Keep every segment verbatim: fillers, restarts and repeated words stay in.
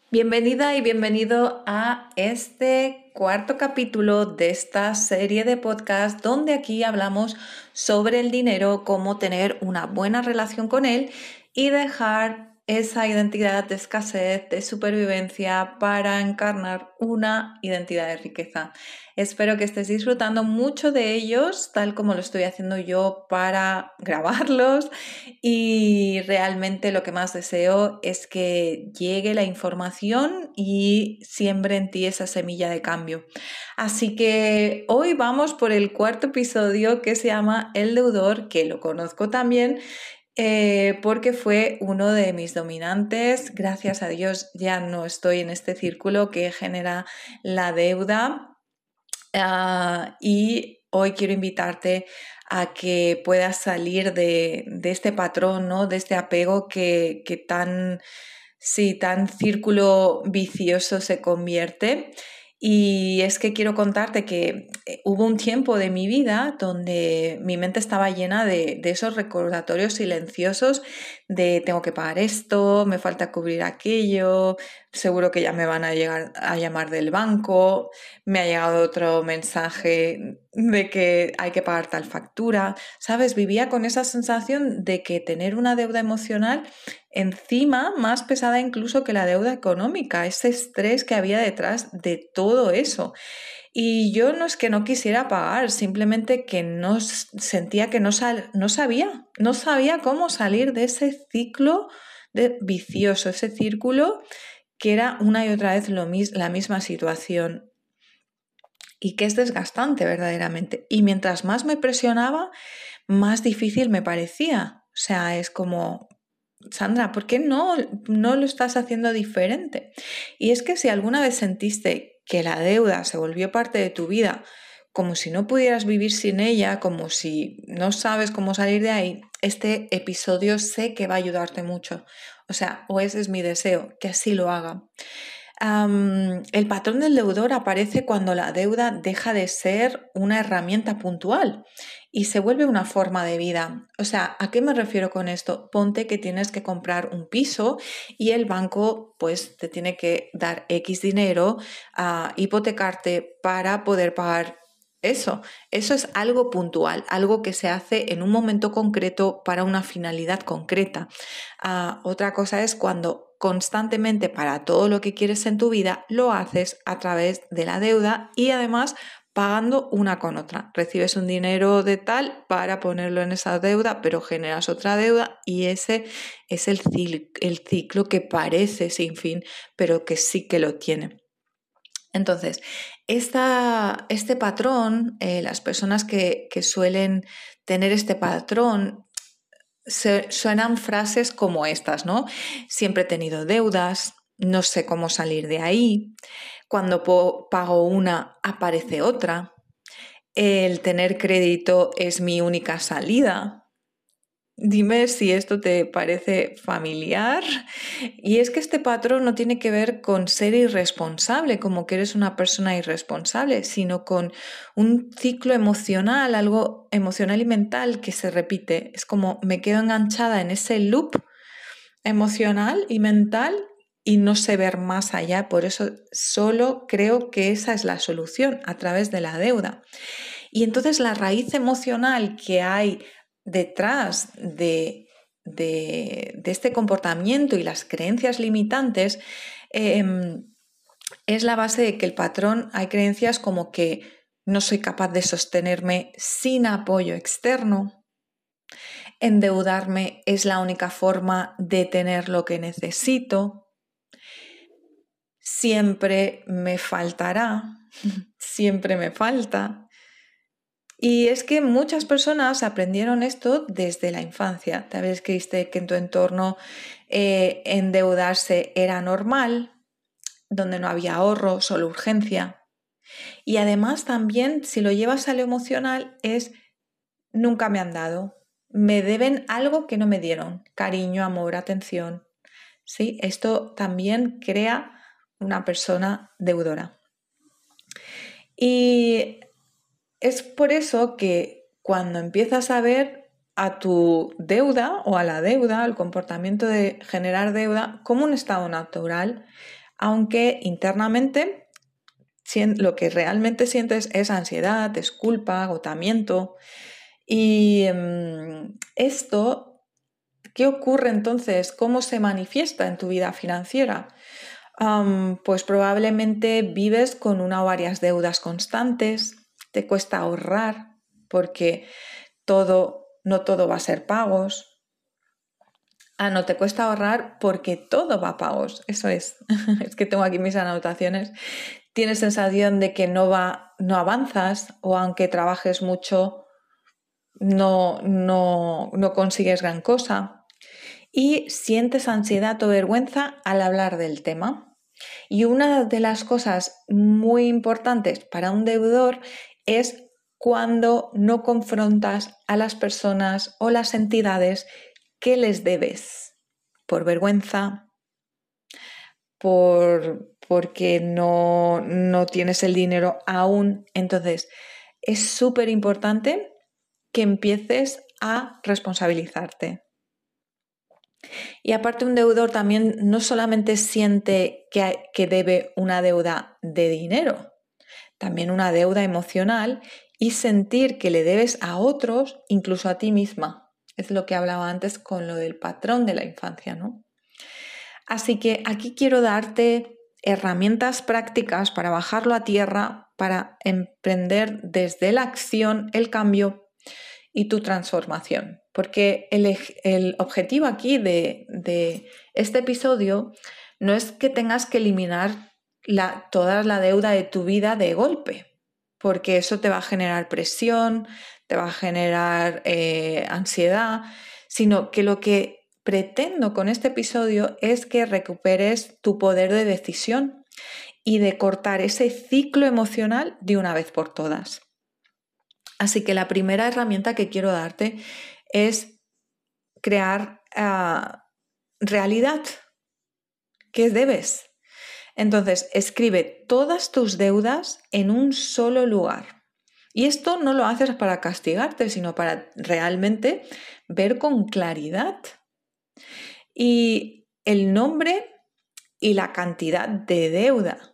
Bienvenida y bienvenido a este cuarto capítulo de esta serie de podcast donde aquí hablamos sobre el dinero, cómo tener una buena relación con él y dejar esa identidad de escasez, de supervivencia para encarnar una identidad de riqueza. Espero que estés disfrutando mucho de ellos, tal como lo estoy haciendo yo para grabarlos, y realmente lo que más deseo es que llegue la información y siembre en ti esa semilla de cambio. Así que hoy vamos por el cuarto episodio que se llama El deudor, que lo conozco también eh, porque fue uno de mis dominantes. Gracias a Dios ya no estoy en este círculo que genera la deuda. Uh, y hoy quiero invitarte a que puedas salir de, de este patrón, ¿no? De este apego que, que tan, sí, tan círculo vicioso se convierte. Y es que quiero contarte que hubo un tiempo de mi vida donde mi mente estaba llena de, de esos recordatorios silenciosos de tengo que pagar esto, me falta cubrir aquello, seguro que ya me van a llegar a llamar del banco, me ha llegado otro mensaje de que hay que pagar tal factura, ¿sabes? Vivía con esa sensación de que tener una deuda emocional encima más pesada incluso que la deuda económica, ese estrés que había detrás de todo eso. Y yo no es que no quisiera pagar, simplemente que no sentía que no, sal, no sabía, no sabía cómo salir de ese ciclo de vicioso, ese círculo que era una y otra vez lo mis, la misma situación y que es desgastante verdaderamente. Y mientras más me presionaba, más difícil me parecía. O sea, es como, Sandra, ¿por qué no, no lo estás haciendo diferente? Y es que si alguna vez sentiste que la deuda se volvió parte de tu vida, como si no pudieras vivir sin ella, como si no sabes cómo salir de ahí, este episodio sé que va a ayudarte mucho. O sea, o ese es mi deseo, que así lo haga. Um, el patrón del deudor aparece cuando la deuda deja de ser una herramienta puntual y se vuelve una forma de vida. O sea, ¿a qué me refiero con esto? Ponte que tienes que comprar un piso y el banco pues te tiene que dar X dinero a hipotecarte para poder pagar eso. Eso es algo puntual, algo que se hace en un momento concreto para una finalidad concreta. Uh, otra cosa es cuando constantemente para todo lo que quieres en tu vida lo haces a través de la deuda y además pagando una con otra. Recibes un dinero de tal para ponerlo en esa deuda, pero generas otra deuda y ese es el ciclo, el ciclo que parece sin fin, pero que sí que lo tiene. Entonces, esta, este patrón, eh, las personas que, que suelen tener este patrón, se, suenan frases como estas, ¿no? Siempre he tenido deudas, no sé cómo salir de ahí, cuando pago una aparece otra, el tener crédito es mi única salida. Dime si esto te parece familiar. Y es que este patrón no tiene que ver con ser irresponsable, como que eres una persona irresponsable, sino con un ciclo emocional, algo emocional y mental que se repite. Es como me quedo enganchada en ese loop emocional y mental y no sé ver más allá. Por eso solo creo que esa es la solución, a través de la deuda. Y entonces la raíz emocional que hay detrás de, de, de este comportamiento y las creencias limitantes eh, es la base de que el patrón, hay creencias como que no soy capaz de sostenerme sin apoyo externo, endeudarme es la única forma de tener lo que necesito, siempre me faltará, siempre me falta. Y es que muchas personas aprendieron esto desde la infancia. Tal vez creíste que en tu entorno eh, endeudarse era normal, donde no había ahorro, solo urgencia. Y además también, si lo llevas a lo emocional, es nunca me han dado. Me deben algo que no me dieron. Cariño, amor, atención. ¿Sí? Esto también crea una persona deudora. Y es por eso que cuando empiezas a ver a tu deuda o a la deuda, al comportamiento de generar deuda como un estado natural, aunque internamente lo que realmente sientes es ansiedad, es culpa, agotamiento. Y um, esto, ¿qué ocurre entonces? ¿Cómo se manifiesta en tu vida financiera? Um, pues probablemente vives con una o varias deudas constantes, te cuesta ahorrar porque todo, no todo va a ser pagos. Ah, no te cuesta ahorrar porque todo va a pagos. Eso es. Es que tengo aquí mis anotaciones. Tienes sensación de que no va, no avanzas, o aunque trabajes mucho, no, no, no consigues gran cosa. Y sientes ansiedad o vergüenza al hablar del tema. Y una de las cosas muy importantes para un deudor es cuando no confrontas a las personas o las entidades que les debes, por vergüenza, por, porque no, no tienes el dinero aún. Entonces, es súper importante que empieces a responsabilizarte. Y aparte, un deudor también no solamente siente que, que debe una deuda de dinero, también una deuda emocional, y sentir que le debes a otros, incluso a ti misma. Es lo que hablaba antes con lo del patrón de la infancia, ¿no? Así que aquí quiero darte herramientas prácticas para bajarlo a tierra, para emprender desde la acción el cambio y tu transformación. Porque el, el objetivo aquí de, de este episodio no es que tengas que eliminar la, toda la deuda de tu vida de golpe, porque eso te va a generar presión, te va a generar eh, ansiedad, sino que lo que pretendo con este episodio es que recuperes tu poder de decisión y de cortar ese ciclo emocional de una vez por todas. Así que la primera herramienta que quiero darte es crear uh, realidad. ¿Qué debes? Entonces, escribe todas tus deudas en un solo lugar. Y esto no lo haces para castigarte, sino para realmente ver con claridad. Y el nombre y la cantidad de deuda.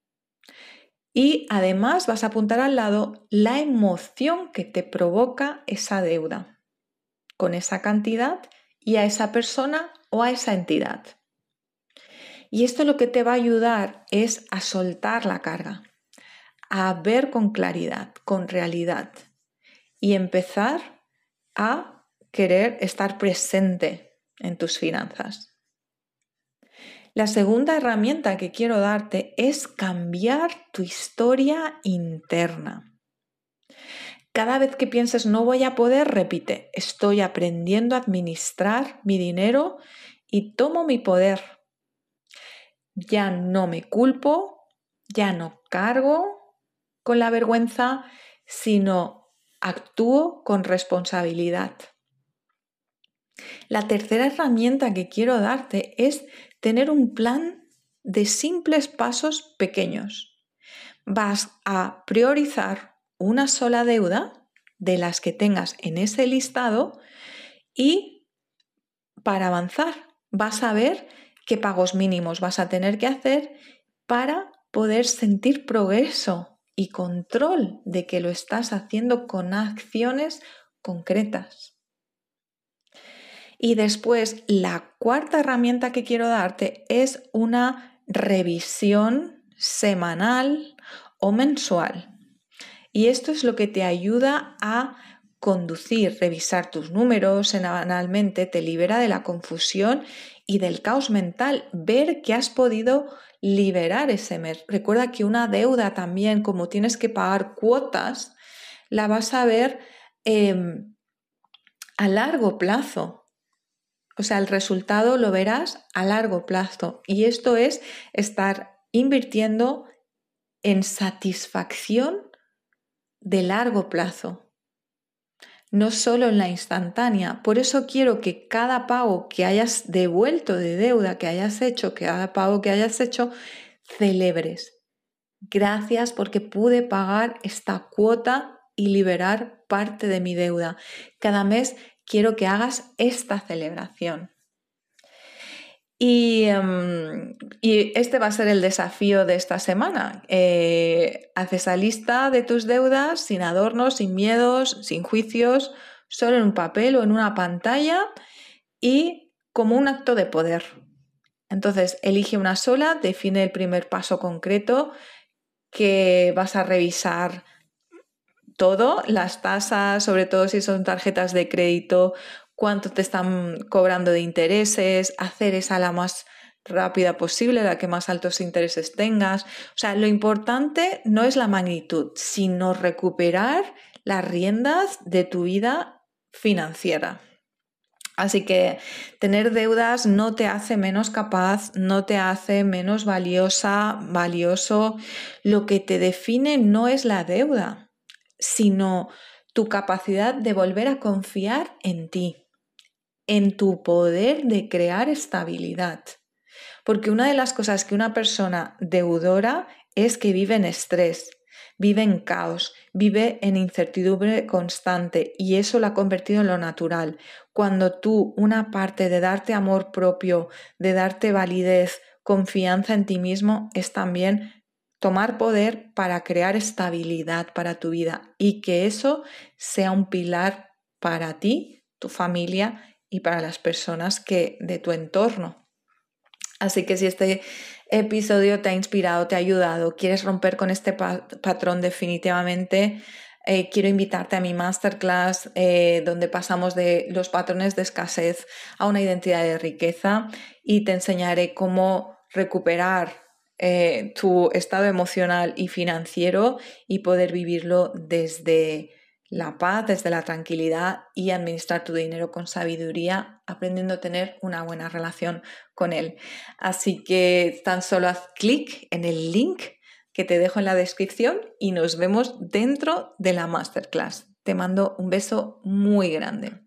Y además vas a apuntar al lado la emoción que te provoca esa deuda con esa cantidad y a esa persona o a esa entidad. Y esto lo que te va a ayudar es a soltar la carga, a ver con claridad, con realidad y empezar a querer estar presente en tus finanzas. La segunda herramienta que quiero darte es cambiar tu historia interna. Cada vez que pienses no voy a poder, repite, estoy aprendiendo a administrar mi dinero y tomo mi poder. Ya no me culpo, ya no cargo con la vergüenza, sino actúo con responsabilidad. La tercera herramienta que quiero darte es tener un plan de simples pasos pequeños. Vas a priorizar una sola deuda de las que tengas en ese listado y para avanzar vas a ver qué pagos mínimos vas a tener que hacer para poder sentir progreso y control de que lo estás haciendo con acciones concretas. Y después, la cuarta herramienta que quiero darte es una revisión semanal o mensual. Y esto es lo que te ayuda a conducir, revisar tus números semanalmente, te libera de la confusión y del caos mental, ver que has podido liberar ese mes. Recuerda que una deuda también, como tienes que pagar cuotas, la vas a ver eh, a largo plazo. O sea, el resultado lo verás a largo plazo. Y esto es estar invirtiendo en satisfacción de largo plazo, no solo en la instantánea. Por eso quiero que cada pago que hayas devuelto de deuda, que hayas hecho, cada pago que hayas hecho, celebres. Gracias porque pude pagar esta cuota y liberar parte de mi deuda. Cada mes quiero que hagas esta celebración. Y, um, y este va a ser el desafío de esta semana. Eh, haz esa lista de tus deudas sin adornos, sin miedos, sin juicios, solo en un papel o en una pantalla y como un acto de poder. Entonces, elige una sola, define el primer paso concreto que vas a revisar todo, las tasas, sobre todo si son tarjetas de crédito, cuánto te están cobrando de intereses, hacer esa la más rápida posible, la que más altos intereses tengas. O sea, lo importante no es la magnitud, sino recuperar las riendas de tu vida financiera. Así que tener deudas no te hace menos capaz, no te hace menos valiosa, valioso. Lo que te define no es la deuda, sino tu capacidad de volver a confiar en ti, en tu poder de crear estabilidad. Porque una de las cosas que una persona deudora es que vive en estrés, vive en caos, vive en incertidumbre constante y eso lo ha convertido en lo natural. Cuando tú, una parte de darte amor propio, de darte validez, confianza en ti mismo, es también tomar poder para crear estabilidad para tu vida y que eso sea un pilar para ti, tu familia y para las personas que de tu entorno. Así que si este episodio te ha inspirado, te ha ayudado, quieres romper con este pa- patrón definitivamente, eh, quiero invitarte a mi masterclass eh, donde pasamos de los patrones de escasez a una identidad de riqueza y te enseñaré cómo recuperar eh, tu estado emocional y financiero y poder vivirlo desde la paz, desde la tranquilidad y administrar tu dinero con sabiduría, aprendiendo a tener una buena relación con él. Así que tan solo haz clic en el link que te dejo en la descripción y nos vemos dentro de la masterclass. Te mando un beso muy grande.